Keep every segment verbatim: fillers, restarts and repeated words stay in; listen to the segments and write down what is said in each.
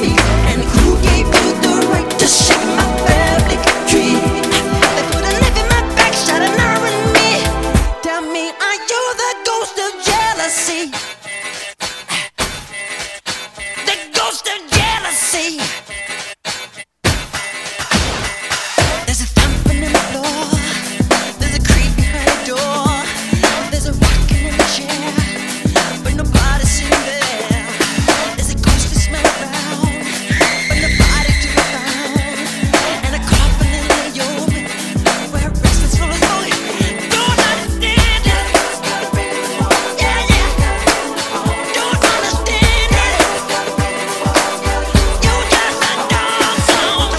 And who gave you the right to shake my family tree? They put a knife in my back, shot an arrow in me. Tell me, are you the ghost of jealousy? The ghost of jealousy. There's a thumping in the floor. There's a creep behind the door. There's a rocking in the chair, but nobody's sitting there. There's a ghostly smell around, but nobody to be found. And a coffin in the open, where a restless soul is going. Don't understand it. Yeah, yeah. Don't understand it. You just a dog song.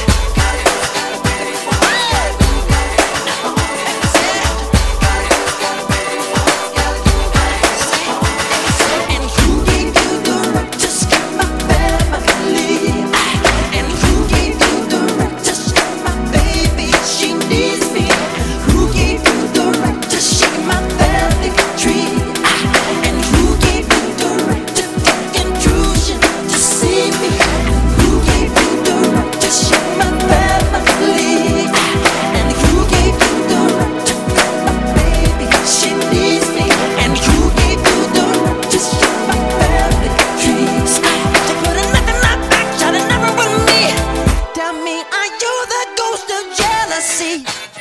And who gave you the right to skip my family? And who gave you the right to skip my baby? She needs me. Who gave you the right to shake my family tree? And who gave you the right to take intrusion to see me? Who gave you the right to shake my family? And who gave you the right to cut my baby? She needs me. And who gave you the right to shake my family trees? They put a knife in my back, shot an arrow in me. Tell me, are you the ghost of jealousy?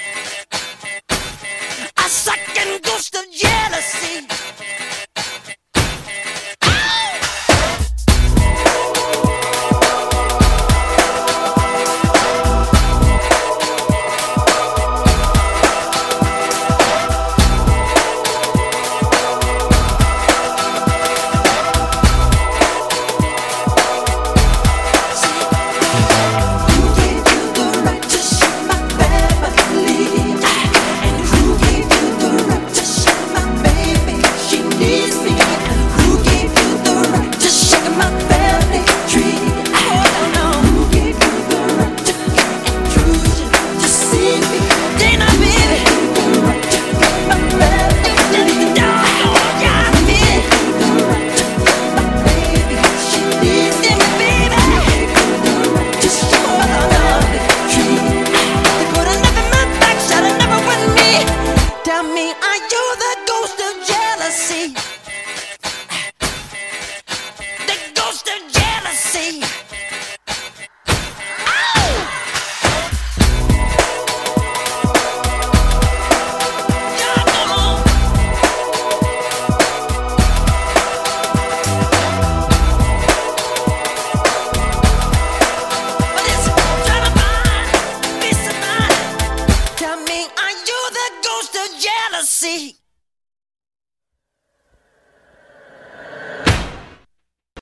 A second ghost of jealousy. Who gave you the right to shake my family? And who gave you the right to shake my baby? She needs me. Who gave you the right to shake my family tree? Oh no, who gave you the right to get intrusion to see me? Dana, baby. Who gave you the right to cut my family tree? Oh, yeah, me. Who gave you the right to cut my baby? She needs me, baby. To shake my family tree. They put a knife in my back, shot an arrow in me. Tell me, are you the ghost of jealousy? The ghost of jealousy. Ow! Yeah, come on. What is it? Trying to find peace of mind. Tell me, are you the ghost of jealousy?